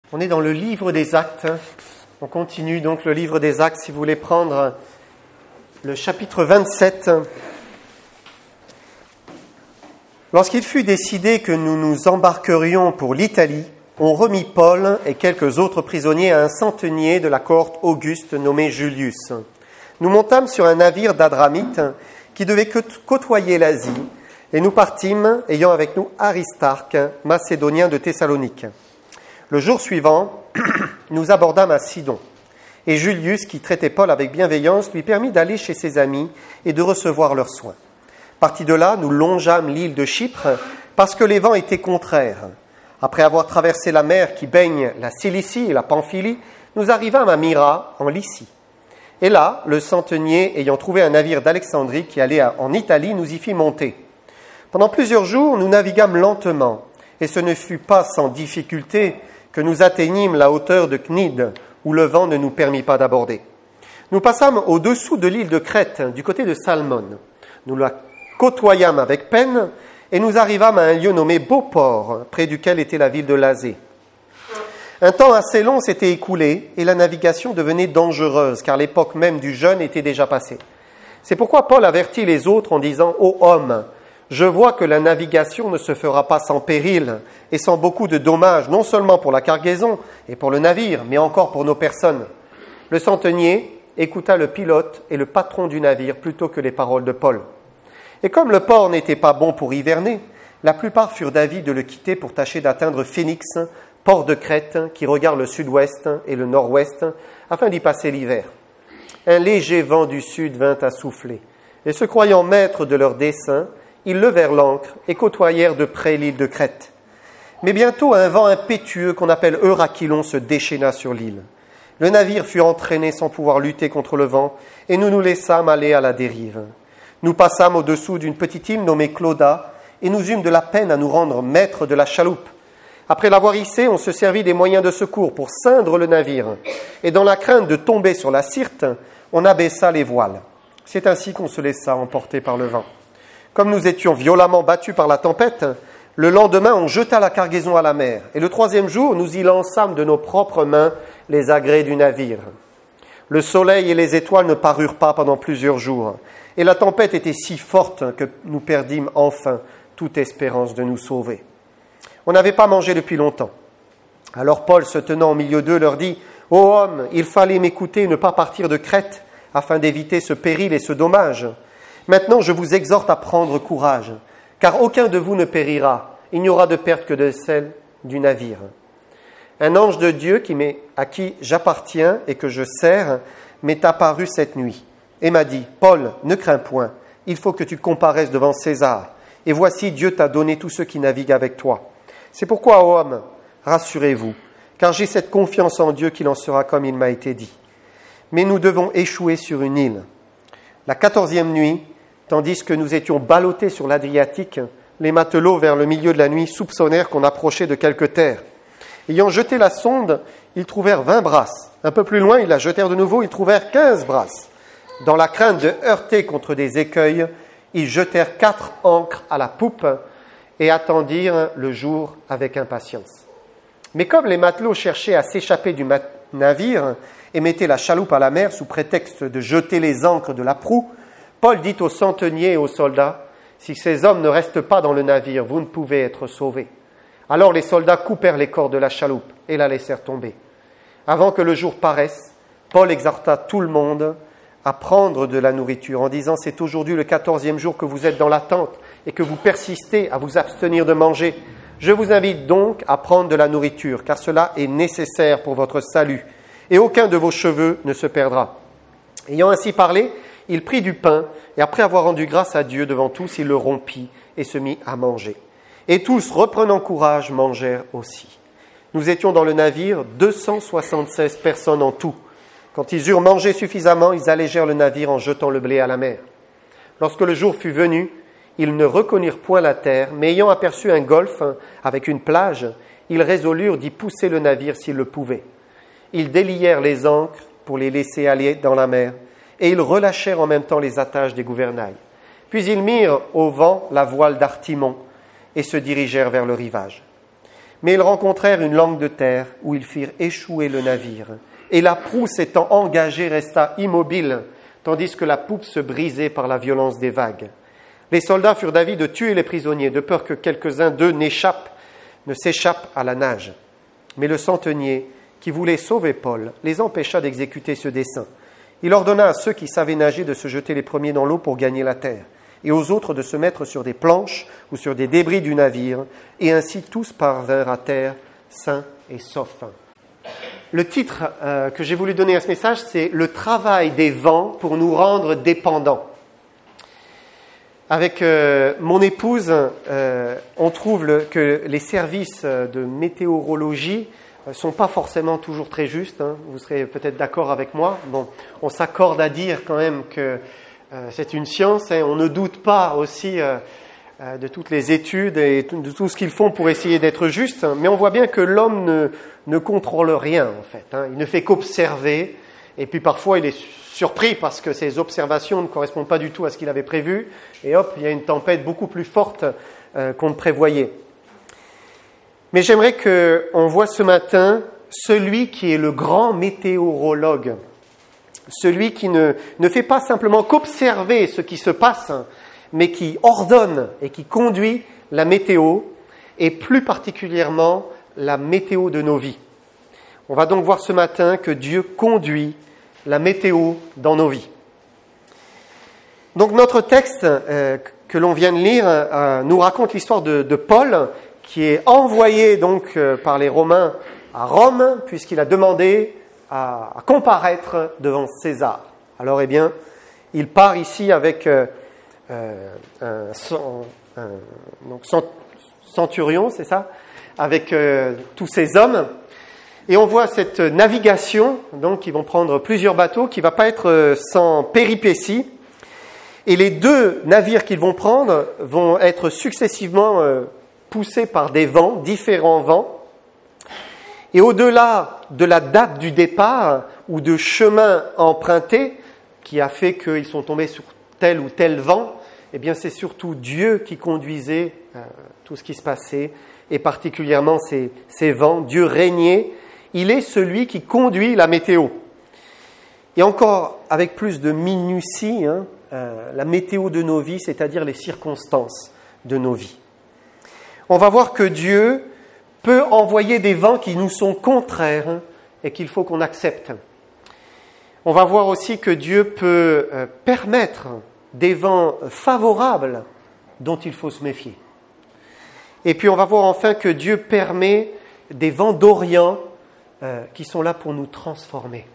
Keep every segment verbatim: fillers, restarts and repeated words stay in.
On est dans le livre des Actes. On continue donc le livre des Actes. Si vous voulez prendre le chapitre vingt-sept. Lorsqu'il fut décidé que nous nous embarquerions pour l'Italie, on remit Paul et quelques autres prisonniers à un centenier de la cohorte Auguste nommé Julius. Nous montâmes sur un navire d'Adramite qui devait côtoyer l'Asie et nous partîmes, ayant avec nous Aristarque, macédonien de Thessalonique. Le jour suivant, nous abordâmes à Sidon, et Julius, qui traitait Paul avec bienveillance, lui permit d'aller chez ses amis et de recevoir leurs soins. Partis de là, nous longeâmes l'île de Chypre, parce que les vents étaient contraires. Après avoir traversé la mer qui baigne la Cilicie et la Pamphylie, nous arrivâmes à Myra, en Lycie. Et là, le centenier, ayant trouvé un navire d'Alexandrie qui allait en Italie, nous y fit monter. Pendant plusieurs jours, nous naviguâmes lentement, et ce ne fut pas sans difficulté que nous atteignîmes la hauteur de Cnide, où le vent ne nous permit pas d'aborder. Nous passâmes au-dessous de l'île de Crète, du côté de Salmone. Nous la côtoyâmes avec peine, et nous arrivâmes à un lieu nommé Beauport, près duquel était la ville de Lasée. Un temps assez long s'était écoulé, et la navigation devenait dangereuse, car l'époque même du jeûne était déjà passée. C'est pourquoi Paul avertit les autres en disant « Ô hommes, je vois que la navigation ne se fera pas sans péril et sans beaucoup de dommages, non seulement pour la cargaison et pour le navire, mais encore pour nos personnes. » Le centenier écouta le pilote et le patron du navire plutôt que les paroles de Paul. Et comme le port n'était pas bon pour hiverner, la plupart furent d'avis de le quitter pour tâcher d'atteindre Phénix, port de Crète qui regarde le sud-ouest et le nord-ouest, afin d'y passer l'hiver. Un léger vent du sud vint à souffler, et se croyant maîtres de leur dessein, ils levèrent l'ancre et côtoyèrent de près l'île de Crète. Mais bientôt, un vent impétueux qu'on appelle Euraquilon se déchaîna sur l'île. Le navire fut entraîné sans pouvoir lutter contre le vent, et nous nous laissâmes aller à la dérive. Nous passâmes au-dessous d'une petite île nommée Clauda, et nous eûmes de la peine à nous rendre maîtres de la chaloupe. Après l'avoir hissée, on se servit des moyens de secours pour ceindre le navire, et dans la crainte de tomber sur la Syrte, on abaissa les voiles. C'est ainsi qu'on se laissa emporter par le vent. Comme nous étions violemment battus par la tempête, le lendemain, on jeta la cargaison à la mer. Et le troisième jour, nous y lançâmes de nos propres mains les agrès du navire. Le soleil et les étoiles ne parurent pas pendant plusieurs jours. Et la tempête était si forte que nous perdîmes enfin toute espérance de nous sauver. On n'avait pas mangé depuis longtemps. Alors Paul, se tenant au milieu d'eux, leur dit « Ô hommes, il fallait m'écouter et ne pas partir de Crète, afin d'éviter ce péril et ce dommage. Maintenant, je vous exhorte à prendre courage, car aucun de vous ne périra. Il n'y aura de perte que de celle du navire. Un ange de Dieu qui m'est, à qui j'appartiens et que je sers m'est apparu cette nuit et m'a dit « Paul, ne crains point, il faut que tu comparaisses devant César. Et voici, Dieu t'a donné tous ceux qui naviguent avec toi. C'est pourquoi, ô homme, rassurez-vous, car j'ai cette confiance en Dieu qu'il en sera comme il m'a été dit. Mais nous devons échouer sur une île. La quatorzième nuit, tandis que nous étions ballottés sur l'Adriatique, les matelots, vers le milieu de la nuit, soupçonnèrent qu'on approchait de quelque terre. Ayant jeté la sonde, ils trouvèrent vingt brasses. Un peu plus loin, ils la jetèrent de nouveau, ils trouvèrent quinze brasses. Dans la crainte de heurter contre des écueils, ils jetèrent quatre ancres à la poupe et attendirent le jour avec impatience. Mais comme les matelots cherchaient à s'échapper du navire et mettaient la chaloupe à la mer sous prétexte de jeter les ancres de la proue, Paul dit aux centeniers et aux soldats, « Si ces hommes ne restent pas dans le navire, vous ne pouvez être sauvés. » Alors les soldats coupèrent les cordes de la chaloupe et la laissèrent tomber. Avant que le jour paraisse, Paul exhorta tout le monde à prendre de la nourriture en disant « C'est aujourd'hui le quatorzième jour que vous êtes dans la tente et que vous persistez à vous abstenir de manger. Je vous invite donc à prendre de la nourriture, car cela est nécessaire pour votre salut, et aucun de vos cheveux ne se perdra. » Ayant ainsi parlé, il prit du pain, et après avoir rendu grâce à Dieu devant tous, il le rompit et se mit à manger. Et tous, reprenant courage, mangèrent aussi. Nous étions dans le navire, deux cent soixante-seize personnes en tout. Quand ils eurent mangé suffisamment, ils allégèrent le navire en jetant le blé à la mer. Lorsque le jour fut venu, ils ne reconnurent point la terre, mais ayant aperçu un golfe avec une plage, ils résolurent d'y pousser le navire s'ils le pouvaient. Ils délièrent les ancres pour les laisser aller dans la mer, et ils relâchèrent en même temps les attaches des gouvernails. Puis ils mirent au vent la voile d'Artimon et se dirigèrent vers le rivage. Mais ils rencontrèrent une langue de terre où ils firent échouer le navire. Et la proue s'étant engagée resta immobile, tandis que la poupe se brisait par la violence des vagues. Les soldats furent d'avis de tuer les prisonniers, de peur que quelques-uns d'eux n'échappent, ne s'échappent à la nage. Mais le centenier, qui voulait sauver Paul, les empêcha d'exécuter ce dessein. Il ordonna à ceux qui savaient nager de se jeter les premiers dans l'eau pour gagner la terre, et aux autres de se mettre sur des planches ou sur des débris du navire, et ainsi tous parvinrent à terre, sains et saufs. Le titre euh, que j'ai voulu donner à ce message, c'est « Le travail des vents pour nous rendre dépendants ». Avec euh, mon épouse, euh, on trouve le, que les services de météorologie ne sont pas forcément toujours très justes. Hein. Vous serez peut-être d'accord avec moi. Bon, on s'accorde à dire quand même que euh, c'est une science. Hein. On ne doute pas aussi euh, euh, de toutes les études et de tout ce qu'ils font pour essayer d'être juste. Mais on voit bien que l'homme ne, ne contrôle rien, en fait. Hein. Il ne fait qu'observer. Et puis parfois, il est surpris parce que ses observations ne correspondent pas du tout à ce qu'il avait prévu. Et hop, il y a une tempête beaucoup plus forte euh, qu'on ne prévoyait. Mais j'aimerais qu'on voit ce matin celui qui est le grand météorologue. Celui qui ne, ne fait pas simplement qu'observer ce qui se passe, mais qui ordonne et qui conduit la météo, et plus particulièrement la météo de nos vies. On va donc voir ce matin que Dieu conduit la météo dans nos vies. Donc notre texte euh, que l'on vient de lire euh, nous raconte l'histoire de, de Paul, qui est envoyé donc euh, par les Romains à Rome, puisqu'il a demandé à, à comparaître devant César. Alors eh bien, il part ici avec euh, euh, un, un donc centurion, c'est ça, avec euh, tous ces hommes. Et on voit cette navigation, donc ils vont prendre plusieurs bateaux, qui ne va pas être sans péripéties. Et les deux navires qu'ils vont prendre vont être successivement poussés par des vents, différents vents. Et au-delà de la date du départ ou de chemin emprunté, qui a fait qu'ils sont tombés sur tel ou tel vent, eh bien c'est surtout Dieu qui conduisait euh, tout ce qui se passait, et particulièrement ces, ces vents. Dieu régnait. Il est celui qui conduit la météo. Et encore avec plus de minutie, hein, euh, la météo de nos vies, c'est-à-dire les circonstances de nos vies. On va voir que Dieu peut envoyer des vents qui nous sont contraires, hein, et qu'il faut qu'on accepte. On va voir aussi que Dieu peut euh, permettre des vents favorables dont il faut se méfier. Et puis on va voir enfin que Dieu permet des vents d'Orient Euh, qui sont là pour nous transformer.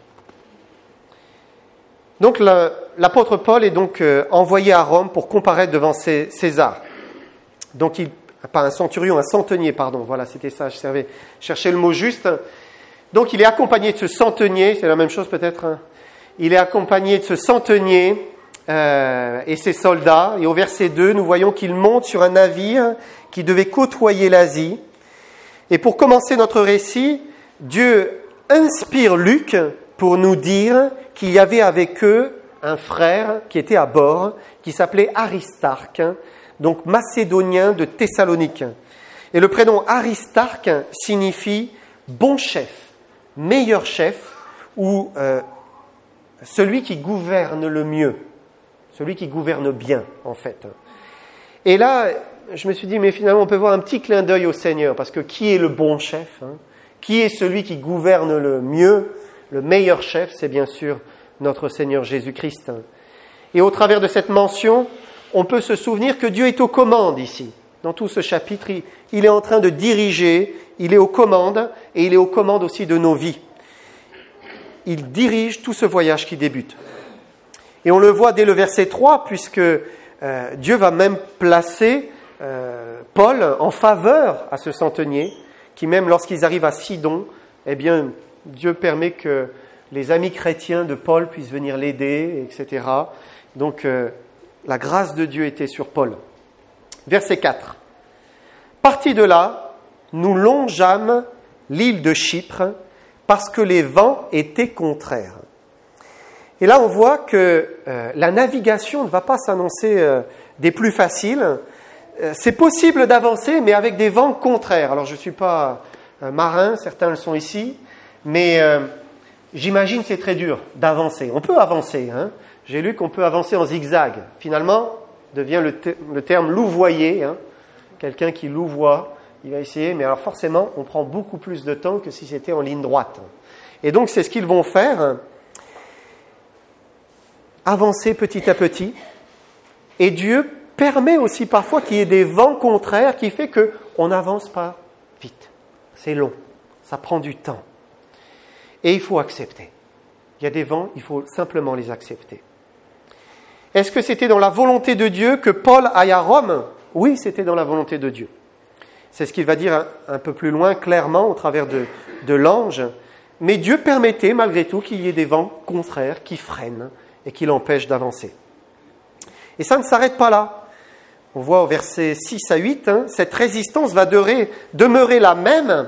Donc le, l'apôtre Paul est donc euh, envoyé à Rome pour comparaître devant César. Donc il, pas un centurion, un centenier, pardon, voilà, c'était ça, je servais, cherchais le mot juste. Donc il est accompagné de ce centenier, c'est la même chose peut-être, hein. Il est accompagné de ce centenier euh, et ses soldats, et au verset deux, nous voyons qu'il monte sur un navire qui devait côtoyer l'Asie. Et pour commencer notre récit, Dieu inspire Luc pour nous dire qu'il y avait avec eux un frère qui était à bord, qui s'appelait Aristarque, donc macédonien de Thessalonique. Et le prénom Aristarque signifie bon chef, meilleur chef, ou euh, celui qui gouverne le mieux, celui qui gouverne bien en fait. Et là, je me suis dit, mais finalement on peut voir un petit clin d'œil au Seigneur, parce que qui est le bon chef, hein? Qui est celui qui gouverne le mieux, le meilleur chef? C'est bien sûr notre Seigneur Jésus-Christ. Et au travers de cette mention, on peut se souvenir que Dieu est aux commandes ici. Dans tout ce chapitre, il est en train de diriger, il est aux commandes, et il est aux commandes aussi de nos vies. Il dirige tout ce voyage qui débute. Et on le voit dès le verset trois, puisque euh, Dieu va même placer euh, Paul en faveur à ce centenier, qui même lorsqu'ils arrivent à Sidon, eh bien, Dieu permet que les amis chrétiens de Paul puissent venir l'aider, et cetera. Donc, euh, la grâce de Dieu était sur Paul. Verset quatre. Partis de là, nous longeâmes l'île de Chypre parce que les vents étaient contraires. Et là, on voit que euh, la navigation ne va pas s'annoncer euh, des plus faciles. c'est possible d'avancer, mais avec des vents contraires. Alors, je ne suis pas un marin, certains le sont ici, mais euh, j'imagine que c'est très dur d'avancer. On peut avancer, hein. J'ai lu qu'on peut avancer en zigzag. Finalement, devient le, te- le terme louvoyer, hein. Quelqu'un qui louvoie, il va essayer, mais alors forcément, on prend beaucoup plus de temps que si c'était en ligne droite. Et donc, c'est ce qu'ils vont faire, avancer petit à petit. Et Dieu permet aussi parfois qu'il y ait des vents contraires qui fait qu'on n'avance pas vite. C'est long, ça prend du temps. Et il faut accepter. Il y a des vents, il faut simplement les accepter. Est-ce que c'était dans la volonté de Dieu que Paul aille à Rome ? Oui, c'était dans la volonté de Dieu. C'est ce qu'il va dire un, un peu plus loin, clairement, au travers de, de l'ange. Mais Dieu permettait, malgré tout, qu'il y ait des vents contraires qui freinent et qui l'empêchent d'avancer. Et ça ne s'arrête pas là. On voit au verset six à huit, hein, cette résistance va demeurer, demeurer la même,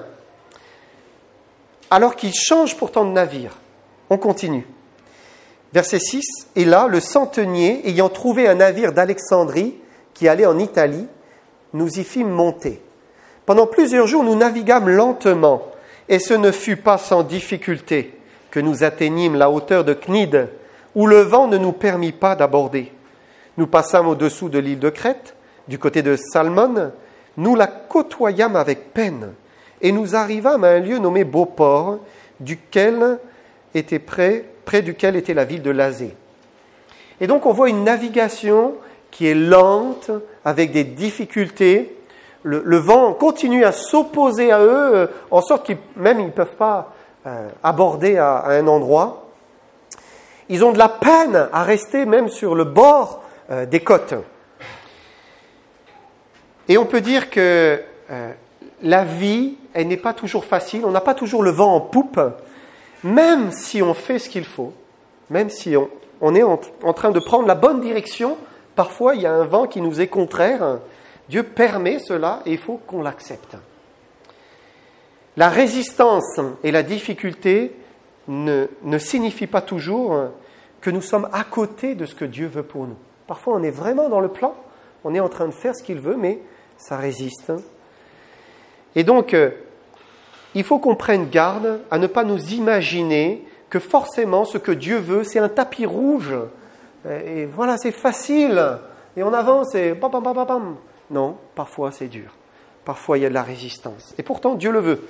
alors qu'il change pourtant de navire. On continue. Verset six, « Et là, le centenier, ayant trouvé un navire d'Alexandrie qui allait en Italie, nous y fîmes monter. Pendant plusieurs jours, nous naviguâmes lentement, et ce ne fut pas sans difficulté que nous atteignîmes la hauteur de Cnide, où le vent ne nous permit pas d'aborder. Nous passâmes au-dessous de l'île de Crète, du côté de Salmone, nous la côtoyâmes avec peine, et nous arrivâmes à un lieu nommé Beauport, duquel était près, près duquel était la ville de Lazée. » Et donc on voit une navigation qui est lente, avec des difficultés. Le, le vent continue à s'opposer à eux, euh, en sorte qu'ils même ils ne peuvent pas euh, aborder à, à un endroit. Ils ont de la peine à rester même sur le bord euh, des côtes. Et on peut dire que euh, la vie, elle n'est pas toujours facile, on n'a pas toujours le vent en poupe, même si on fait ce qu'il faut, même si on, on est en, en train de prendre la bonne direction, parfois il y a un vent qui nous est contraire. Dieu permet cela et il faut qu'on l'accepte. La résistance et la difficulté ne, ne signifient pas toujours que nous sommes à côté de ce que Dieu veut pour nous. Parfois on est vraiment dans le plan, on est en train de faire ce qu'il veut, mais ça résiste. Et donc, euh, il faut qu'on prenne garde à ne pas nous imaginer que forcément ce que Dieu veut, c'est un tapis rouge. Et voilà, c'est facile. Et on avance et bam, bam, bam, bam, bam. Non, parfois c'est dur. Parfois il y a de la résistance. Et pourtant, Dieu le veut.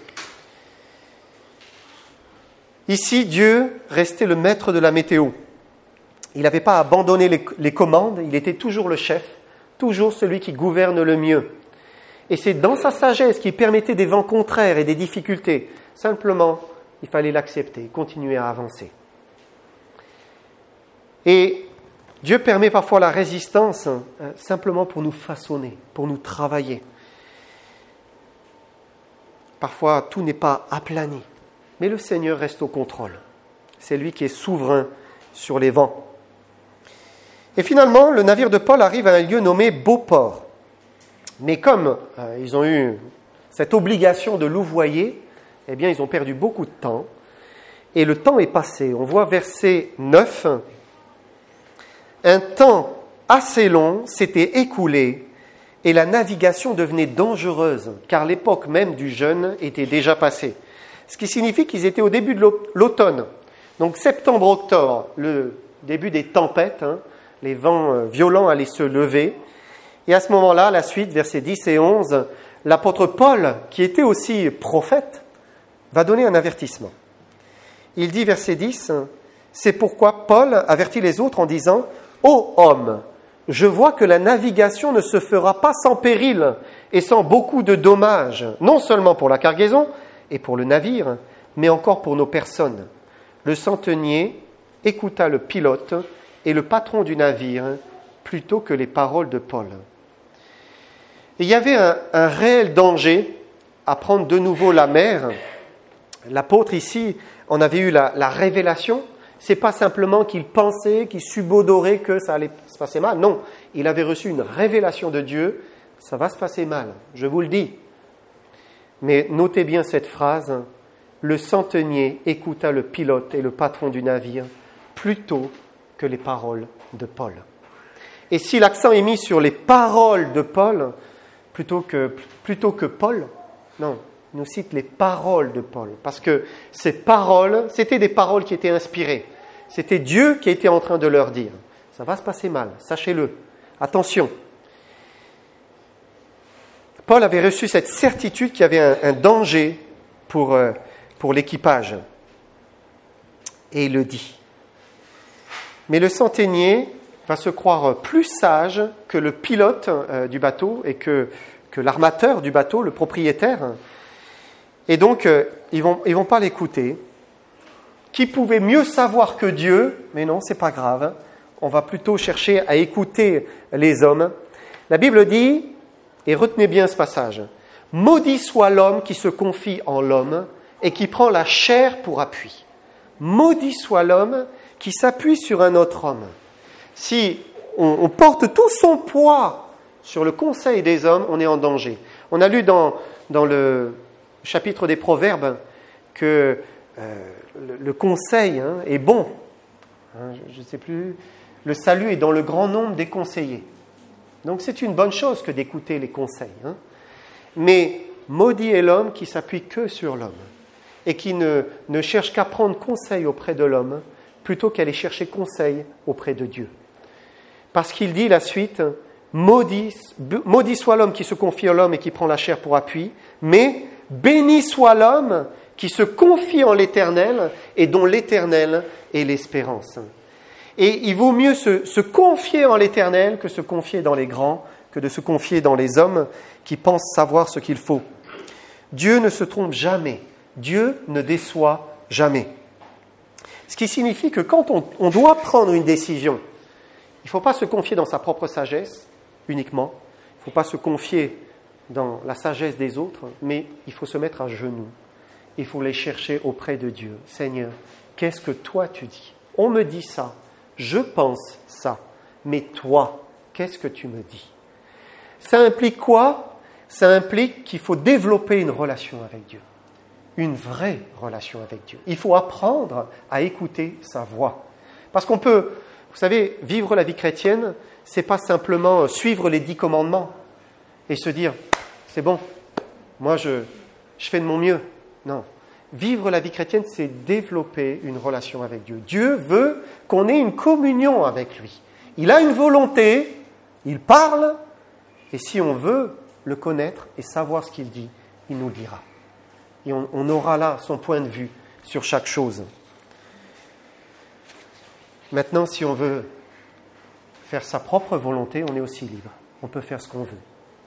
Ici, Dieu restait le maître de la météo. Il n'avait pas abandonné les, les commandes, il était toujours le chef, toujours celui qui gouverne le mieux. Et c'est dans sa sagesse qui permettait des vents contraires et des difficultés. Simplement, il fallait l'accepter, continuer à avancer. Et Dieu permet parfois la résistance euh, simplement pour nous façonner, pour nous travailler. Parfois, tout n'est pas aplani, mais le Seigneur reste au contrôle. C'est lui qui est souverain sur les vents. Et finalement, le navire de Paul arrive à un lieu nommé Beauport. Mais comme euh, ils ont eu cette obligation de louvoyer, eh bien, ils ont perdu beaucoup de temps. Et le temps est passé. On voit verset neuf. Un temps assez long s'était écoulé et la navigation devenait dangereuse, car l'époque même du jeûne était déjà passée. Ce qui signifie qu'ils étaient au début de l'automne. Donc septembre-octobre, le début des tempêtes, hein, les vents violents allaient se lever. Et à ce moment-là, la suite, versets dix et onze, l'apôtre Paul, qui était aussi prophète, va donner un avertissement. Il dit, verset dix, « C'est pourquoi Paul avertit les autres en disant, « Ô homme, je vois que la navigation ne se fera pas sans péril et sans beaucoup de dommages, non seulement pour la cargaison et pour le navire, mais encore pour nos personnes. » Le centenier écouta le pilote et le patron du navire plutôt que les paroles de Paul. Et il y avait un, un réel danger à prendre de nouveau la mer. L'apôtre ici en avait eu la, la révélation. C'est pas simplement qu'il pensait, qu'il subodorait que ça allait se passer mal. Non, il avait reçu une révélation de Dieu. Ça va se passer mal, je vous le dis. Mais notez bien cette phrase. Le centenier écouta le pilote et le patron du navire plutôt que les paroles de Paul. Et si l'accent est mis sur les paroles de Paul, plutôt que, plutôt que Paul. Non, il nous cite les paroles de Paul, parce que ces paroles, c'était des paroles qui étaient inspirées. C'était Dieu qui était en train de leur dire. Ça va se passer mal, sachez-le. Attention. Paul avait reçu cette certitude qu'il y avait un, un danger pour, euh, pour l'équipage. Et il le dit. Mais le centenier va se croire plus sage que le pilote euh, du bateau et que, que l'armateur du bateau, le propriétaire. Et donc, euh, ils ne vont, ils vont pas l'écouter. Qui pouvait mieux savoir que Dieu? Mais non, c'est pas grave. On va plutôt chercher à écouter les hommes. La Bible dit, et retenez bien ce passage, « Maudit soit l'homme qui se confie en l'homme et qui prend la chair pour appui. Maudit soit l'homme qui s'appuie sur un autre homme. » Si on, on porte tout son poids sur le conseil des hommes, on est en danger. On a lu dans, dans le chapitre des Proverbes que euh, le, le conseil hein, est bon. Hein, je ne sais plus. Le salut est dans le grand nombre des conseillers. Donc c'est une bonne chose que d'écouter les conseils. Hein. Mais maudit est l'homme qui s'appuie que sur l'homme et qui ne, ne cherche qu'à prendre conseil auprès de l'homme plutôt qu'aller chercher conseil auprès de Dieu. Parce qu'il dit la suite, maudit, maudit soit l'homme qui se confie en l'homme et qui prend la chair pour appui, mais béni soit l'homme qui se confie en l'Éternel et dont l'Éternel est l'espérance. Et il vaut mieux se, se confier en l'Éternel que se confier dans les grands, que de se confier dans les hommes qui pensent savoir ce qu'il faut. Dieu ne se trompe jamais. Dieu ne déçoit jamais. Ce qui signifie que quand on, on doit prendre une décision, il ne faut pas se confier dans sa propre sagesse uniquement, il ne faut pas se confier dans la sagesse des autres, mais il faut se mettre à genoux. Il faut les chercher auprès de Dieu. Seigneur, qu'est-ce que toi tu dis? On me dit ça. Je pense ça, mais toi, qu'est-ce que tu me dis? Ça implique quoi? Ça implique qu'il faut développer une relation avec Dieu, une vraie relation avec Dieu. Il faut apprendre à écouter sa voix. Parce qu'on peut, vous savez, vivre la vie chrétienne, c'est pas simplement suivre les dix commandements et se dire, c'est bon, moi je, je fais de mon mieux. Non. Vivre la vie chrétienne, c'est développer une relation avec Dieu. Dieu veut qu'on ait une communion avec lui. Il a une volonté, il parle, et si on veut le connaître et savoir ce qu'il dit, il nous le dira. Et on, on aura là son point de vue sur chaque chose. Maintenant, si on veut faire sa propre volonté, on est aussi libre. On peut faire ce qu'on veut.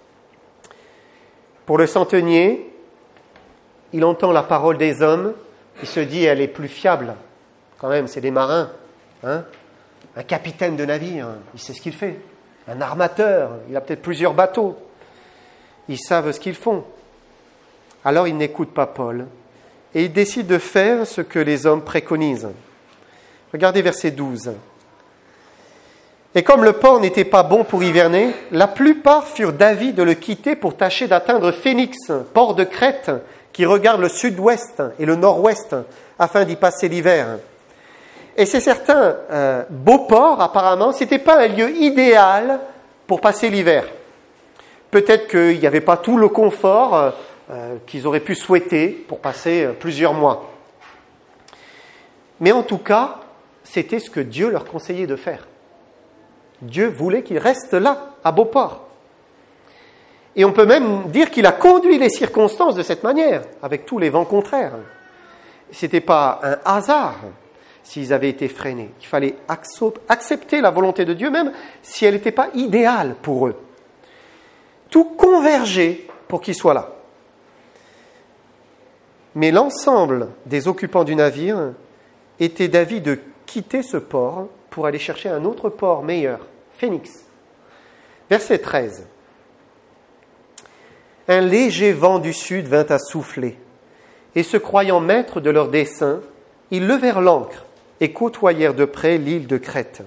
Pour le centenier, il entend la parole des hommes, il se dit, elle est plus fiable. Quand même, c'est des marins. Hein? Un capitaine de navire, il sait ce qu'il fait. Un armateur, il a peut-être plusieurs bateaux. Ils savent ce qu'ils font. Alors il n'écoute pas Paul et il décide de faire ce que les hommes préconisent. Regardez verset douze. Et comme le port n'était pas bon pour hiverner, la plupart furent d'avis de le quitter pour tâcher d'atteindre Phénix, port de Crète, qui regarde le sud-ouest et le nord-ouest, afin d'y passer l'hiver. Et c'est certain, euh, Beauport, apparemment, ce n'était pas un lieu idéal pour passer l'hiver. Peut-être qu'il n'y avait pas tout le confort euh, qu'ils auraient pu souhaiter pour passer euh, plusieurs mois. Mais en tout cas, c'était ce que Dieu leur conseillait de faire. Dieu voulait qu'ils restent là, à Beauport. Et on peut même dire qu'il a conduit les circonstances de cette manière, avec tous les vents contraires. Ce n'était pas un hasard s'ils avaient été freinés. Il fallait accepter la volonté de Dieu, même si elle n'était pas idéale pour eux. Tout convergeait pour qu'ils soient là. Mais l'ensemble des occupants du navire étaient d'avis de quitter ce port pour aller chercher un autre port meilleur, Phénix. Verset treize. Un léger vent du sud vint à souffler, et se croyant maîtres de leur dessein, ils levèrent l'ancre et côtoyèrent de près l'île de Crète.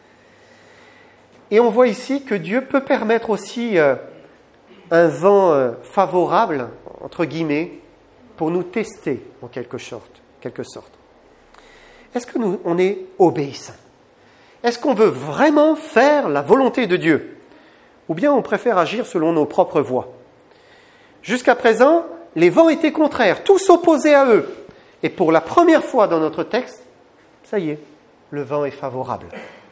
Et on voit ici que Dieu peut permettre aussi euh, un vent euh, favorable, entre guillemets, pour nous tester en quelque sorte. Quelque sorte. Est-ce que nous, on est obéissants? Est-ce qu'on veut vraiment faire la volonté de Dieu? ou bien on préfère agir selon nos propres voies. Jusqu'à présent, les vents étaient contraires, tout s'opposait à eux. Et pour la première fois dans notre texte, ça y est, le vent est favorable.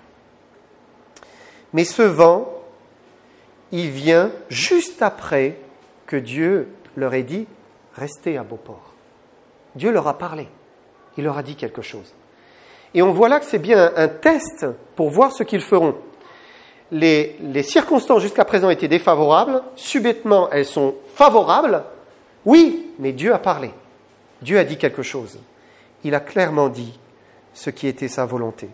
Mais ce vent, il vient juste après que Dieu leur ait dit « Restez à Beauport ». Dieu leur a parlé, il leur a dit quelque chose. Et on voit là que c'est bien un test pour voir ce qu'ils feront. Les, les circonstances jusqu'à présent étaient défavorables, subitement elles sont favorables. Oui, mais Dieu a parlé, Dieu a dit quelque chose. Il a clairement dit ce qui était sa volonté.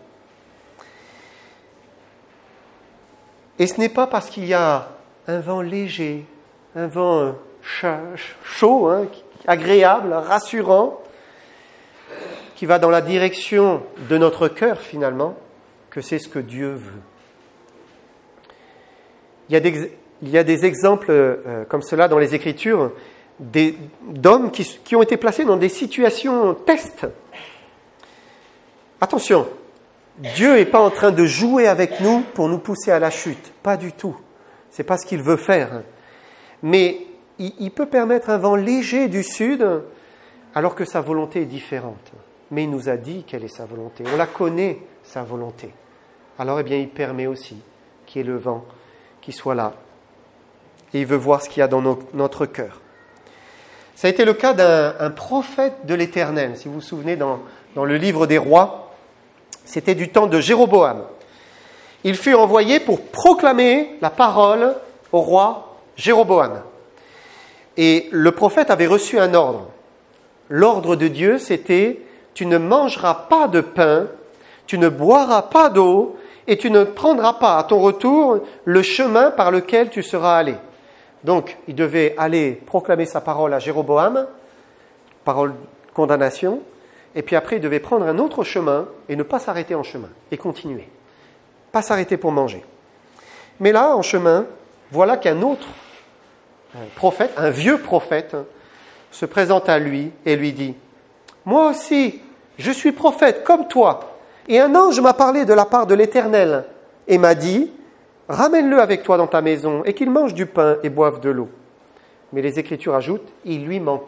Et ce n'est pas parce qu'il y a un vent léger, un vent chaud, hein, agréable, rassurant, qui va dans la direction de notre cœur finalement, que c'est ce que Dieu veut. Il y a des, il y a des exemples euh, comme cela dans les Écritures, des, d'hommes qui, qui ont été placés dans des situations test. Attention, Dieu n'est pas en train de jouer avec nous pour nous pousser à la chute, pas du tout. C'est pas ce qu'il veut faire. Mais il, il peut permettre un vent léger du sud, alors que sa volonté est différente. Mais il nous a dit quelle est sa volonté. On la connaît, sa volonté. Alors, eh bien, il permet aussi qu'il y ait le vent qui soit là. Et il veut voir ce qu'il y a dans nos, notre cœur. Ça a été le cas d'un un prophète de l'Éternel. Si vous vous souvenez, dans, dans le livre des rois, c'était du temps de Jéroboam. Il fut envoyé pour proclamer la parole au roi Jéroboam. Et le prophète avait reçu un ordre. L'ordre de Dieu, c'était « Tu ne mangeras pas de pain, tu ne boiras pas d'eau, et tu ne prendras pas à ton retour le chemin par lequel tu seras allé. » Donc, il devait aller proclamer sa parole à Jéroboam, parole de condamnation, et puis après, il devait prendre un autre chemin et ne pas s'arrêter en chemin, et continuer. Pas s'arrêter pour manger. Mais là, en chemin, voilà qu'un autre prophète, un vieux prophète, se présente à lui et lui dit « Moi aussi, je suis prophète comme toi, et un ange m'a parlé de la part de l'Éternel et m'a dit « Ramène-le avec toi dans ta maison et qu'il mange du pain et boive de l'eau. » Mais les Écritures ajoutent « Il lui mentait. »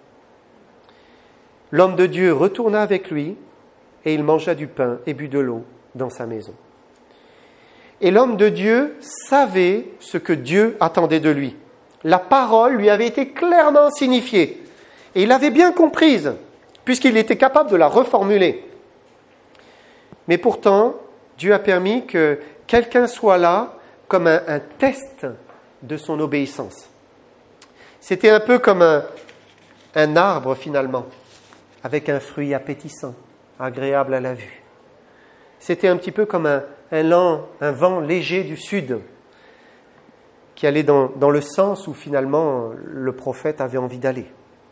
L'homme de Dieu retourna avec lui et il mangea du pain et but de l'eau dans sa maison. Et l'homme de Dieu savait ce que Dieu attendait de lui. La parole lui avait été clairement signifiée. Et il l'avait bien comprise, puisqu'il était capable de la reformuler. Mais pourtant, Dieu a permis que quelqu'un soit là comme un, un test de son obéissance. C'était un peu comme un, un arbre, finalement, avec un fruit appétissant, agréable à la vue. C'était un petit peu comme un, un, lent, un vent léger du sud, qui allait dans, dans le sens où finalement le prophète avait envie d'aller.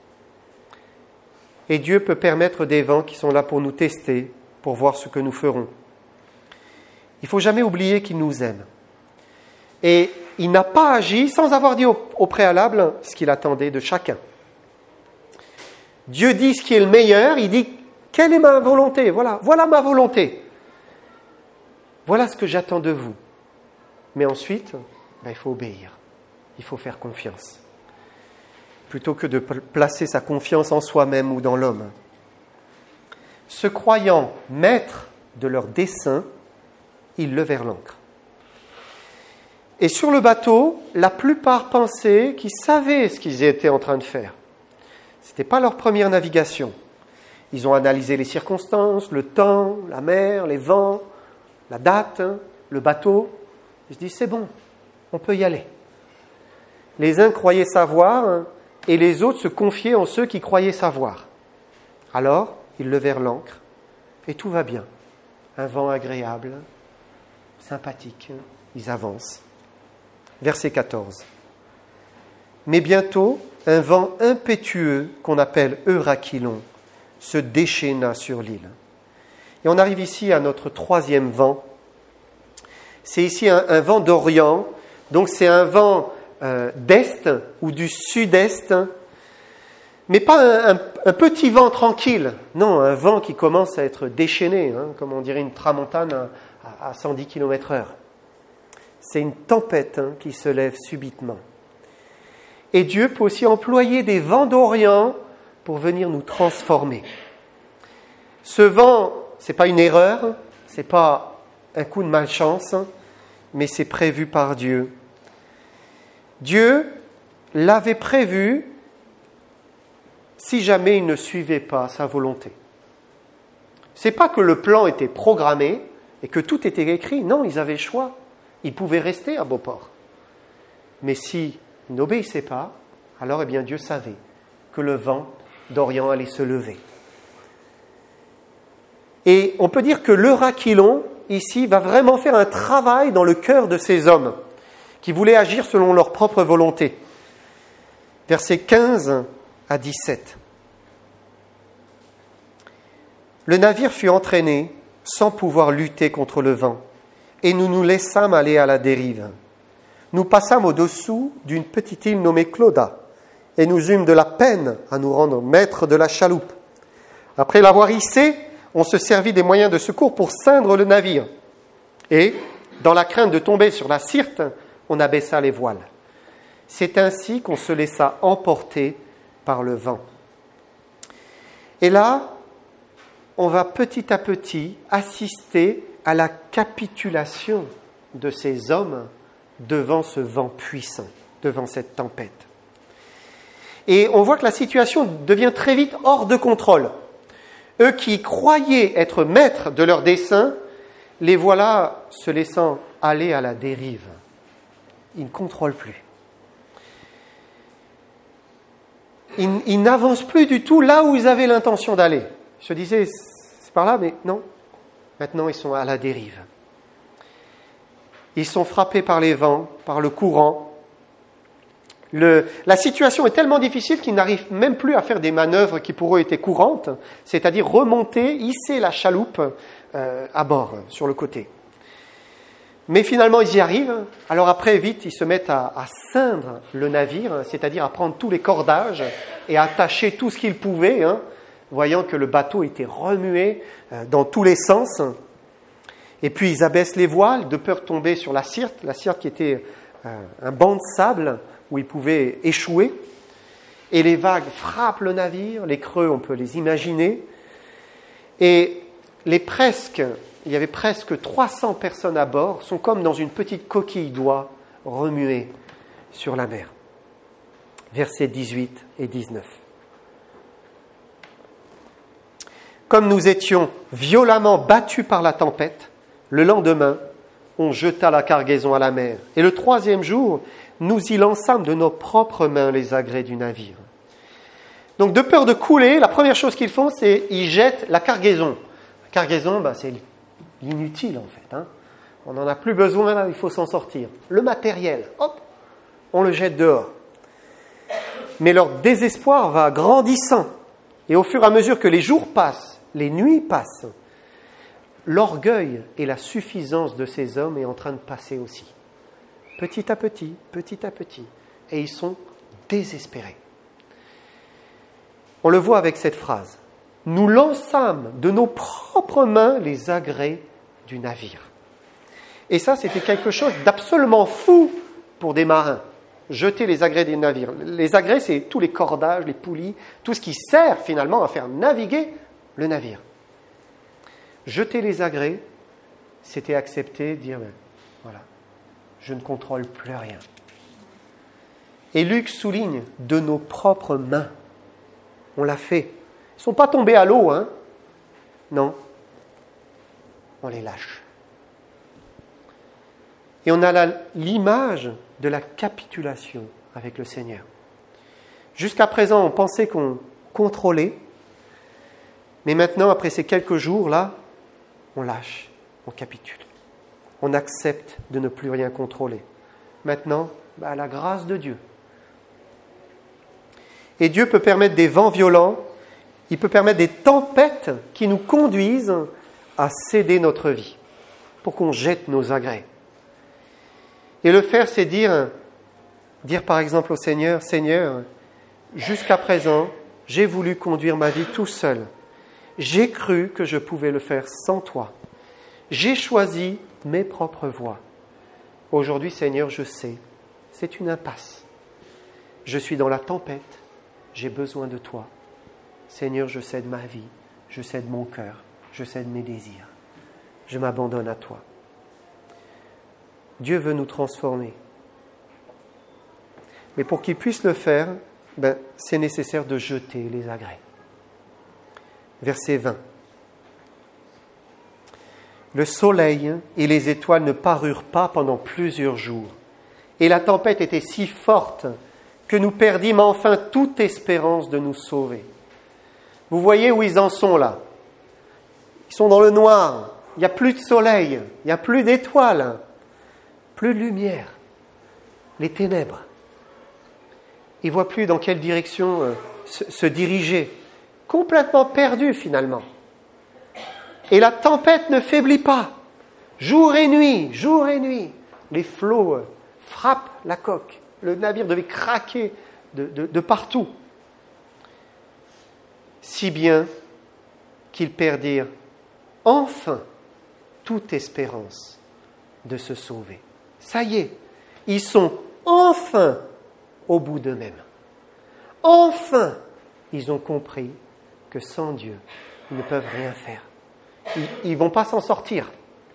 Et Dieu peut permettre des vents qui sont là pour nous tester, pour voir ce que nous ferons. Il ne faut jamais oublier qu'il nous aime. Et il n'a pas agi sans avoir dit au, au préalable ce qu'il attendait de chacun. Dieu dit ce qui est le meilleur, il dit « Quelle est ma volonté ? Voilà, voilà ma volonté. Voilà ce que j'attends de vous. » Mais ensuite, ben, il faut obéir, il faut faire confiance, plutôt que de placer sa confiance en soi-même ou dans l'homme. Se croyant maîtres de leur dessein, ils levèrent l'ancre. Et sur le bateau, la plupart pensaient qu'ils savaient ce qu'ils étaient en train de faire. Ce n'était pas leur première navigation. Ils ont analysé les circonstances, le temps, la mer, les vents, la date, le bateau. Ils se disent, c'est bon, on peut y aller. Les uns croyaient savoir et les autres se confiaient en ceux qui croyaient savoir. Alors, ils levèrent l'ancre et tout va bien. Un vent agréable, sympathique, ils avancent. Verset quatorze. Mais bientôt, un vent impétueux qu'on appelle Eurachylon se déchaîna sur l'île. Et on arrive ici à notre troisième vent. C'est ici un, un vent d'Orient. Donc c'est un vent euh, d'Est ou du Sud-Est, mais pas un, un, un petit vent tranquille. Non, un vent qui commence à être déchaîné, hein, comme on dirait une tramontane à, à cent dix kilomètres heure. c'est une tempête hein, qui se lève subitement. Et Dieu peut aussi employer des vents d'Orient pour venir nous transformer. Ce vent, ce n'est pas une erreur, ce n'est pas un coup de malchance, mais c'est prévu par Dieu. Dieu l'avait prévu si jamais il ne suivait pas sa volonté. Ce n'est pas que le plan était programmé et que tout était écrit. Non, ils avaient le choix. Ils pouvaient rester à Beauport. Mais s'ils n'obéissaient pas, alors eh bien Dieu savait que le vent d'Orient allait se lever. Et on peut dire que l'Euraquilon, ici, va vraiment faire un travail dans le cœur de ces hommes qui voulaient agir selon leur propre volonté. Versets quinze à dix-sept. Le navire fut entraîné sans pouvoir lutter contre le vent, et nous nous laissâmes aller à la dérive. Nous passâmes au-dessous d'une petite île nommée Clauda, et nous eûmes de la peine à nous rendre maîtres de la chaloupe. Après l'avoir hissée, on se servit des moyens de secours pour ceindre le navire. Et, dans la crainte de tomber sur la Syrte, on abaissa les voiles. C'est ainsi qu'on se laissa emporter par le vent. Et là, on va petit à petit assister à la capitulation de ces hommes devant ce vent puissant, devant cette tempête. Et on voit que la situation devient très vite hors de contrôle. Eux qui croyaient être maîtres de leur dessein, les voilà se laissant aller à la dérive. Ils ne contrôlent plus. Ils, ils n'avancent plus du tout là où ils avaient l'intention d'aller. Ils se disaient, c'est par là, mais non. Maintenant, ils sont à la dérive. Ils sont frappés par les vents, par le courant. Le, la situation est tellement difficile qu'ils n'arrivent même plus à faire des manœuvres qui pour eux étaient courantes, c'est-à-dire remonter, hisser la chaloupe euh, à bord, sur le côté. Mais finalement, ils y arrivent. Alors après, vite, ils se mettent à, à ceindre le navire, c'est-à-dire à prendre tous les cordages et à attacher tout ce qu'ils pouvaient, hein, voyant que le bateau était remué euh, dans tous les sens. Et puis, ils abaissent les voiles de peur de tomber sur la Syrte, la Syrte qui était euh, un banc de sable où ils pouvaient échouer. Et les vagues frappent le navire, les creux, on peut les imaginer. Et les presque, il y avait presque trois cents personnes à bord, sont comme dans une petite coquille d'oie remuée sur la mer. Versets dix-huit et dix-neuf. Comme nous étions violemment battus par la tempête, le lendemain, on jeta la cargaison à la mer. Et le troisième jour, nous y lançâmes de nos propres mains les agrès du navire. Donc, de peur de couler, la première chose qu'ils font, c'est qu'ils jettent la cargaison. La cargaison, ben, c'est l'inutile, en fait. Hein. On n'en a plus besoin, là, il faut s'en sortir. Le matériel, hop, on le jette dehors. Mais leur désespoir va grandissant. Et au fur et à mesure que les jours passent, les nuits passent, l'orgueil et la suffisance de ces hommes est en train de passer aussi. Petit à petit, petit à petit. Et ils sont désespérés. On le voit avec cette phrase. Nous lançâmes de nos propres mains les agrès du navire. Et ça, c'était quelque chose d'absolument fou pour des marins. Jeter les agrès des navires. Les agrès, c'est tous les cordages, les poulies, tout ce qui sert finalement à faire naviguer le navire. Jeter les agrès, c'était accepter, dire, ben, voilà, je ne contrôle plus rien. Et Luc souligne, de nos propres mains. On l'a fait. Ils ne sont pas tombés à l'eau, hein. Non. On les lâche. Et on a la, l'image de la capitulation avec le Seigneur. Jusqu'à présent, on pensait qu'on contrôlait, mais maintenant, après ces quelques jours-là, on lâche, on capitule. On accepte de ne plus rien contrôler. Maintenant, bah, la grâce de Dieu. Et Dieu peut permettre des vents violents, il peut permettre des tempêtes qui nous conduisent à céder notre vie, pour qu'on jette nos agrès. Et le faire, c'est dire, dire par exemple au Seigneur, Seigneur, jusqu'à présent, j'ai voulu conduire ma vie tout seul. J'ai cru que je pouvais le faire sans toi. J'ai choisi mes propres voies. Aujourd'hui, Seigneur, je sais, c'est une impasse. Je suis dans la tempête, j'ai besoin de toi. Seigneur, je cède ma vie, je cède mon cœur, je cède mes désirs. Je m'abandonne à toi. Dieu veut nous transformer. Mais pour qu'il puisse le faire, ben, c'est nécessaire de jeter les agrès. Verset vingt. Le soleil et les étoiles ne parurent pas pendant plusieurs jours, et la tempête était si forte que nous perdîmes enfin toute espérance de nous sauver. Vous voyez où ils en sont là? Ils sont dans le noir, il n'y a plus de soleil, il n'y a plus d'étoiles, plus de lumière, les ténèbres. Ils ne voient plus dans quelle direction euh, se, se diriger, complètement perdus finalement. Et la tempête ne faiblit pas. Jour et nuit, jour et nuit, les flots euh, frappent la coque. Le navire devait craquer de, de, de partout. Si bien qu'ils perdirent enfin toute espérance de se sauver. Ça y est, ils sont enfin au bout d'eux-mêmes. Enfin, ils ont compris que sans Dieu, ils ne peuvent rien faire. Ils ne vont pas s'en sortir.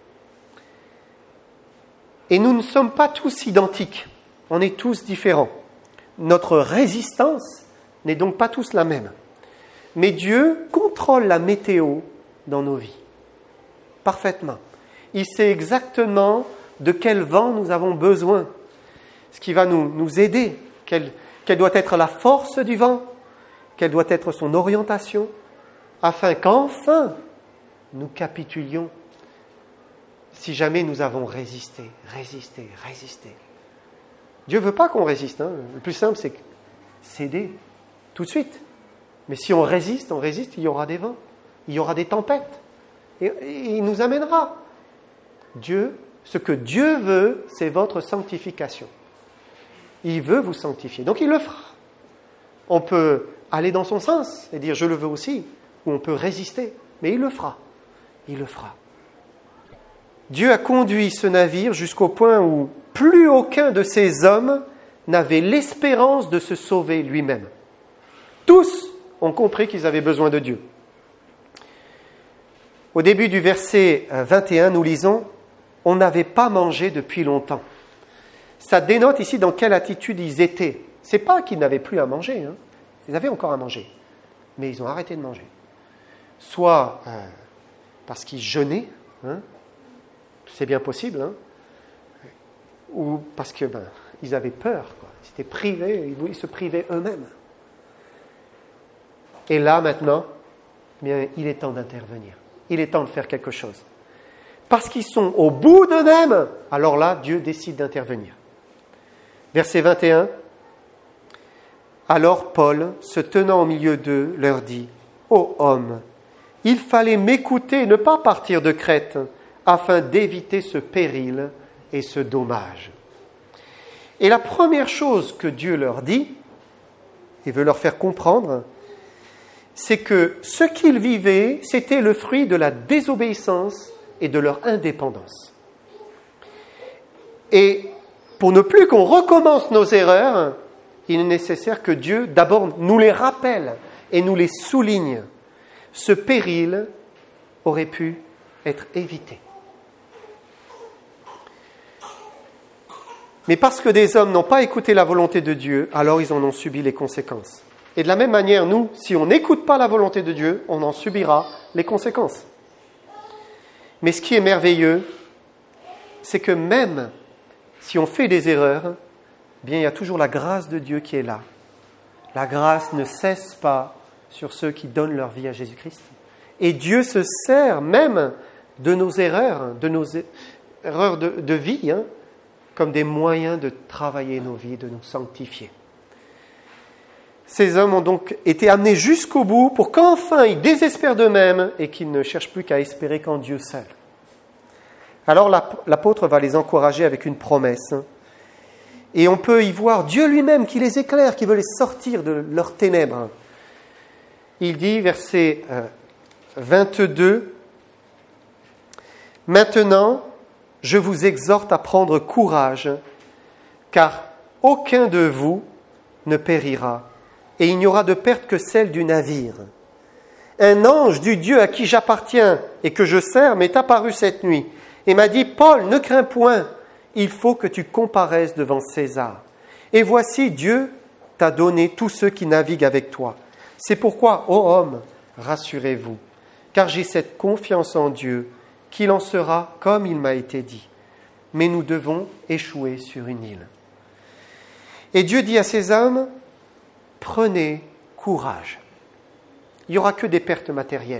Et nous ne sommes pas tous identiques. On est tous différents. Notre résistance n'est donc pas tous la même. Mais Dieu contrôle la météo dans nos vies. Parfaitement. Il sait exactement de quel vent nous avons besoin. Ce qui va nous, nous aider. Quelle, quelle doit être la force du vent. Quelle doit être son orientation. Afin qu'enfin, nous capitulions si jamais nous avons résisté, résisté, résisté. Dieu ne veut pas qu'on résiste. Hein. Le plus simple, c'est céder tout de suite. Mais si on résiste, on résiste, il y aura des vents, il y aura des tempêtes. Et, et il nous amènera. Dieu, ce que Dieu veut, c'est votre sanctification. Il veut vous sanctifier. Donc il le fera. On peut aller dans son sens et dire je le veux aussi, ou on peut résister. Mais il le fera. Il le fera. Dieu a conduit ce navire jusqu'au point où plus aucun de ces hommes n'avait l'espérance de se sauver lui-même. Tous ont compris qu'ils avaient besoin de Dieu. Au début du verset vingt et un, nous lisons « On n'avait pas mangé depuis longtemps ». Ça dénote ici dans quelle attitude ils étaient. Ce n'est pas qu'ils n'avaient plus à manger. Hein. Ils avaient encore à manger. Mais ils ont arrêté de manger. Soit euh, parce qu'ils jeûnaient, hein, c'est bien possible, hein, ou parce que ben, ils avaient peur, quoi. Ils étaient privés, ils se privaient eux-mêmes. Et là, maintenant, bien, il est temps d'intervenir. Il est temps de faire quelque chose. Parce qu'ils sont au bout d'eux-mêmes, alors là, Dieu décide d'intervenir. Verset vingt et un. Alors Paul, se tenant au milieu d'eux, leur dit « Ô hommes, il fallait m'écouter et ne pas partir de Crète, afin d'éviter ce péril et ce dommage. » Et la première chose que Dieu leur dit, et veut leur faire comprendre, c'est que ce qu'ils vivaient, c'était le fruit de la désobéissance et de leur indépendance. Et pour ne plus qu'on recommence nos erreurs, il est nécessaire que Dieu, d'abord, nous les rappelle et nous les souligne. Ce péril aurait pu être évité. Mais parce que des hommes n'ont pas écouté la volonté de Dieu, alors ils en ont subi les conséquences. Et de la même manière, nous, si on n'écoute pas la volonté de Dieu, on en subira les conséquences. Mais ce qui est merveilleux, c'est que même si on fait des erreurs, bien, il y a toujours la grâce de Dieu qui est là. La grâce ne cesse pas sur ceux qui donnent leur vie à Jésus-Christ. Et Dieu se sert même de nos erreurs, de nos erreurs de, de vie, hein, comme des moyens de travailler nos vies, de nous sanctifier. Ces hommes ont donc été amenés jusqu'au bout pour qu'enfin ils désespèrent d'eux-mêmes et qu'ils ne cherchent plus qu'à espérer qu'en Dieu seul. Alors l'apôtre va les encourager avec une promesse. Et on peut y voir Dieu lui-même qui les éclaire, qui veut les sortir de leurs ténèbres. Il dit, verset vingt-deux, « Maintenant, je vous exhorte à prendre courage, car aucun de vous ne périra, et il n'y aura de perte que celle du navire. Un ange du Dieu à qui j'appartiens et que je sers m'est apparu cette nuit et m'a dit, Paul, ne crains point, il faut que tu comparaisses devant César. Et voici, Dieu t'a donné tous ceux qui naviguent avec toi. C'est pourquoi, ô homme, rassurez-vous, car j'ai cette confiance en Dieu, qu'il en sera comme il m'a été dit. Mais nous devons échouer sur une île. Et Dieu dit à ces hommes, prenez courage. Il n'y aura que des pertes matérielles.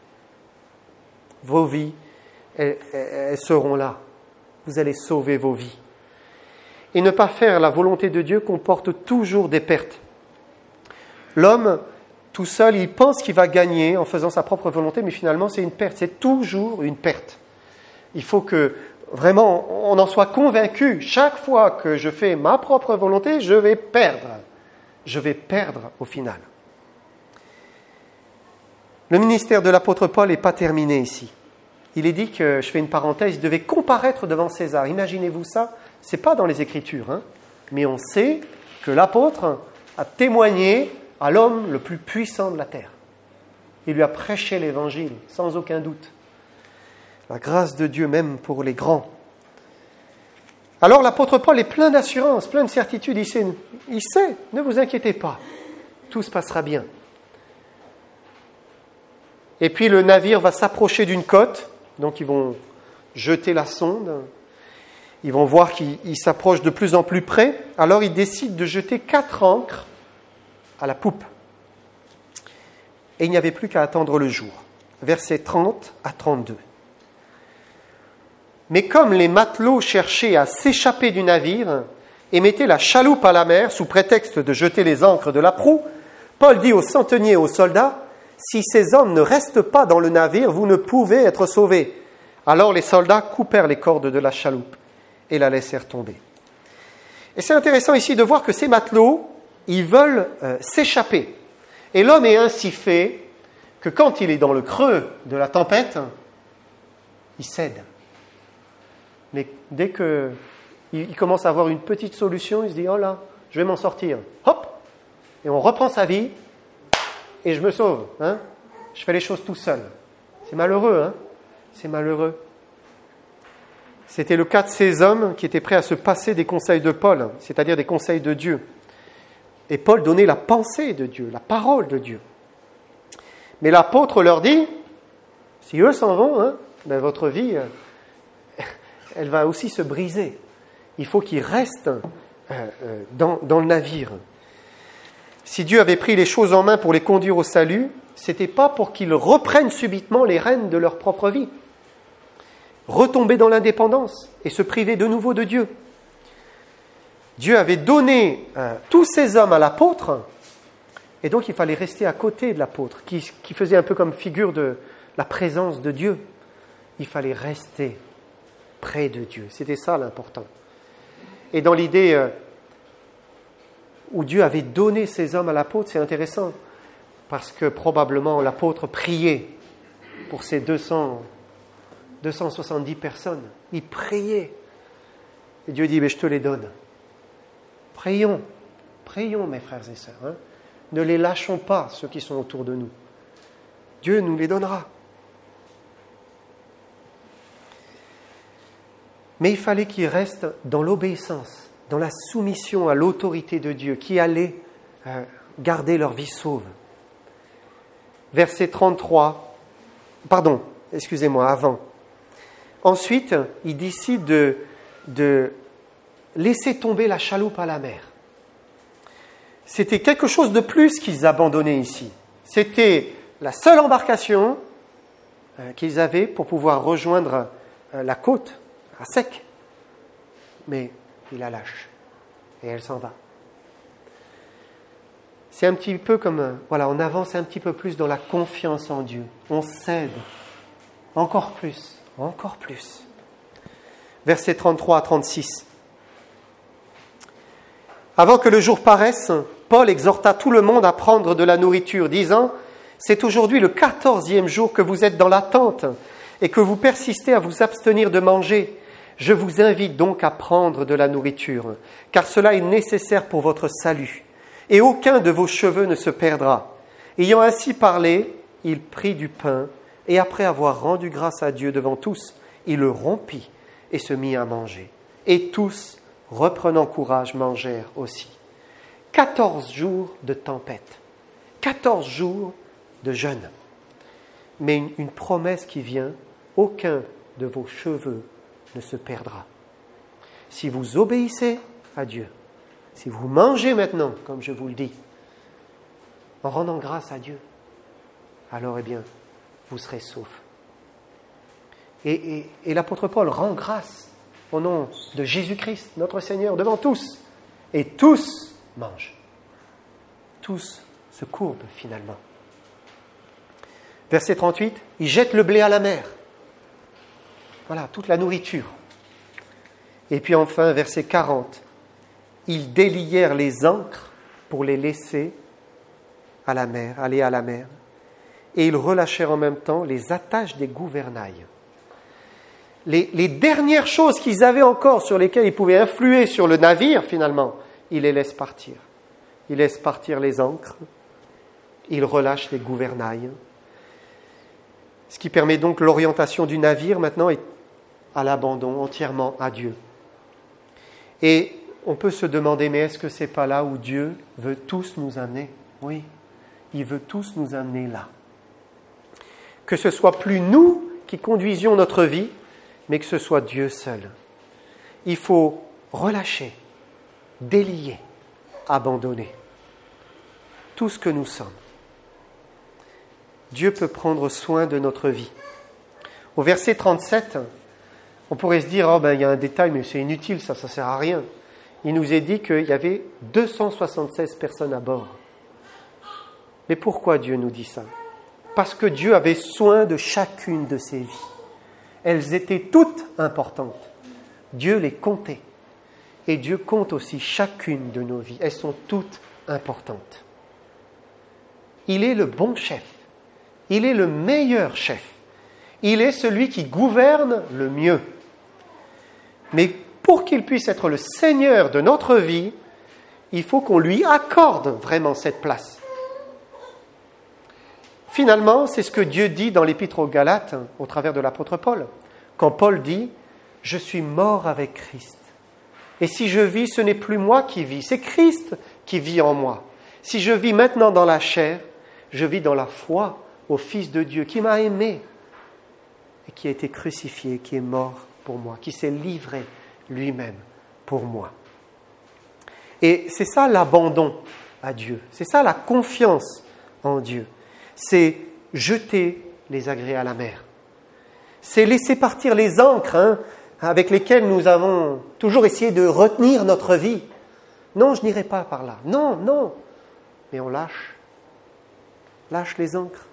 Vos vies, elles, elles seront là. Vous allez sauver vos vies. Et ne pas faire la volonté de Dieu comporte toujours des pertes. L'homme, tout seul, il pense qu'il va gagner en faisant sa propre volonté, mais finalement, c'est une perte. C'est toujours une perte. Il faut que, vraiment, on en soit convaincu. Chaque fois que je fais ma propre volonté, je vais perdre. Je vais perdre au final. Le ministère de l'apôtre Paul n'est pas terminé ici. Il est dit que, je fais une parenthèse, il devait comparaître devant César. Imaginez-vous ça, ce n'est pas dans les Écritures, hein, mais on sait que l'apôtre a témoigné à l'homme le plus puissant de la terre. Il lui a prêché l'Évangile, sans aucun doute. La grâce de Dieu même pour les grands. Alors l'apôtre Paul est plein d'assurance, plein de certitude. Il sait, il sait, ne vous inquiétez pas, tout se passera bien. Et puis le navire va s'approcher d'une côte, donc ils vont jeter la sonde, ils vont voir qu'il s'approche de plus en plus près, alors ils décident de jeter quatre ancres à la poupe. Et il n'y avait plus qu'à attendre le jour. Versets trente à trente-deux. Mais comme les matelots cherchaient à s'échapper du navire et mettaient la chaloupe à la mer sous prétexte de jeter les ancres de la proue, Paul dit aux centeniers et aux soldats, « Si ces hommes ne restent pas dans le navire, vous ne pouvez être sauvés. » Alors les soldats coupèrent les cordes de la chaloupe et la laissèrent tomber. Et c'est intéressant ici de voir que ces matelots, ils veulent euh, s'échapper. Et l'homme est ainsi fait que quand il est dans le creux de la tempête, il cède. Mais dès qu'il commence à avoir une petite solution, il se dit « Oh là, je vais m'en sortir. » Hop! Et on reprend sa vie et je me sauve. Hein? Je fais les choses tout seul. C'est malheureux, hein? C'est malheureux. C'était le cas de ces hommes qui étaient prêts à se passer des conseils de Paul, c'est-à-dire des conseils de Dieu. Et Paul donnait la pensée de Dieu, la parole de Dieu. Mais l'apôtre leur dit, si eux s'en vont, hein, ben votre vie, elle va aussi se briser. Il faut qu'ils restent euh, dans, dans le navire. Si Dieu avait pris les choses en main pour les conduire au salut, ce n'était pas pour qu'ils reprennent subitement les rênes de leur propre vie, retomber dans l'indépendance et se priver de nouveau de Dieu. Dieu avait donné euh, tous ces hommes à l'apôtre, et donc il fallait rester à côté de l'apôtre, qui, qui faisait un peu comme figure de la présence de Dieu. Il fallait rester près de Dieu. C'était ça l'important. Et dans l'idée euh, où Dieu avait donné ces hommes à l'apôtre, c'est intéressant, parce que probablement l'apôtre priait pour ces deux cents, deux cent soixante-dix personnes. Il priait. Et Dieu dit, mais je te les donne. Prions, prions mes frères et sœurs. Hein. Ne les lâchons pas, ceux qui sont autour de nous. Dieu nous les donnera. Mais il fallait qu'ils restent dans l'obéissance, dans la soumission à l'autorité de Dieu, qui allait euh, garder leur vie sauve. Verset trente-trois, pardon, excusez-moi, avant. Ensuite, il décide de, de laisser tomber la chaloupe à la mer. C'était quelque chose de plus qu'ils abandonnaient ici. C'était la seule embarcation euh, qu'ils avaient pour pouvoir rejoindre euh, la côte à sec. Mais il la lâche et elle s'en va. C'est un petit peu comme, voilà, on avance un petit peu plus dans la confiance en Dieu. On cède encore plus, encore plus. Versets trente-trois à trente-six. Avant que le jour paraisse, Paul exhorta tout le monde à prendre de la nourriture, disant « C'est aujourd'hui le quatorzième jour que vous êtes dans l'attente et que vous persistez à vous abstenir de manger. Je vous invite donc à prendre de la nourriture, car cela est nécessaire pour votre salut, et aucun de vos cheveux ne se perdra. » Ayant ainsi parlé, il prit du pain, et après avoir rendu grâce à Dieu devant tous, il le rompit et se mit à manger. Et tous, reprenant courage, mangèrent aussi. Quatorze jours de tempête, quatorze jours de jeûne. Mais une, une promesse qui vient, aucun de vos cheveux ne se perdra. Si vous obéissez à Dieu, si vous mangez maintenant, comme je vous le dis, en rendant grâce à Dieu, alors, eh bien, vous serez saufs. Et, et, et l'apôtre Paul rend grâce au nom de Jésus-Christ, notre Seigneur, devant tous. Et tous mangent. Tous se courbent finalement. Verset trente-huit, ils jettent le blé à la mer. Voilà, toute la nourriture. Et puis enfin, verset quarante, ils délièrent les ancres pour les laisser à la mer, aller à la mer. Et ils relâchèrent en même temps les attaches des gouvernails. Les, les dernières choses qu'ils avaient encore sur lesquelles ils pouvaient influer sur le navire, finalement, ils les laissent partir. Ils laissent partir les ancres, ils relâchent les gouvernails. Ce qui permet donc l'orientation du navire maintenant est à l'abandon entièrement à Dieu. Et on peut se demander, mais est-ce que ce n'est pas là où Dieu veut tous nous amener ? Oui, il veut tous nous amener là. Que ce soit plus nous qui conduisions notre vie, mais que ce soit Dieu seul. Il faut relâcher, délier, abandonner tout ce que nous sommes. Dieu peut prendre soin de notre vie. Au verset trente-sept, on pourrait se dire, oh ben, il y a un détail, mais c'est inutile, ça ne sert à rien. Il nous est dit qu'il y avait deux cent soixante-seize personnes à bord. Mais pourquoi Dieu nous dit ça ? Parce que Dieu avait soin de chacune de ces vies. Elles étaient toutes importantes. Dieu les comptait. Et Dieu compte aussi chacune de nos vies. Elles sont toutes importantes. Il est le bon chef. Il est le meilleur chef. Il est celui qui gouverne le mieux. Mais pour qu'il puisse être le Seigneur de notre vie, il faut qu'on lui accorde vraiment cette place. Finalement, c'est ce que Dieu dit dans l'Épître aux Galates, au travers de l'apôtre Paul. Quand Paul dit « Je suis mort avec Christ. Et si je vis, ce n'est plus moi qui vis, c'est Christ qui vit en moi. Si je vis maintenant dans la chair, je vis dans la foi au Fils de Dieu qui m'a aimé et qui a été crucifié, qui est mort pour moi, qui s'est livré lui-même pour moi. » Et c'est ça l'abandon à Dieu, c'est ça la confiance en Dieu. C'est jeter les agrès à la mer. C'est laisser partir les ancres hein, avec lesquelles nous avons toujours essayé de retenir notre vie. Non, je n'irai pas par là. Non, non. Mais on lâche. Lâche les ancres.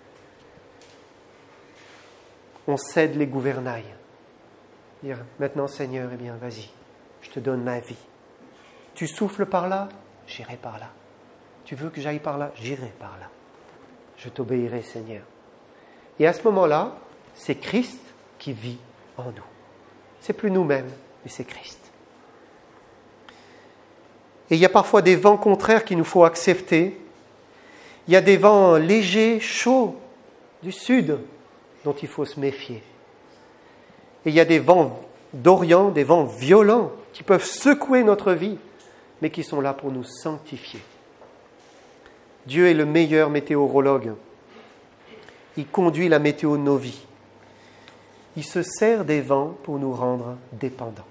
On cède les gouvernails. Dire, maintenant Seigneur, eh bien, vas-y, je te donne ma vie. Tu souffles par là, j'irai par là. Tu veux que j'aille par là, j'irai par là. Je t'obéirai, Seigneur. Et à ce moment-là, c'est Christ qui vit en nous. C'est plus nous-mêmes, mais c'est Christ. Et il y a parfois des vents contraires qu'il nous faut accepter. Il y a des vents légers, chauds, du sud, dont il faut se méfier. Et il y a des vents d'Orient, des vents violents, qui peuvent secouer notre vie, mais qui sont là pour nous sanctifier. Dieu est le meilleur météorologue. Il conduit la météo de nos vies. Il se sert des vents pour nous rendre dépendants.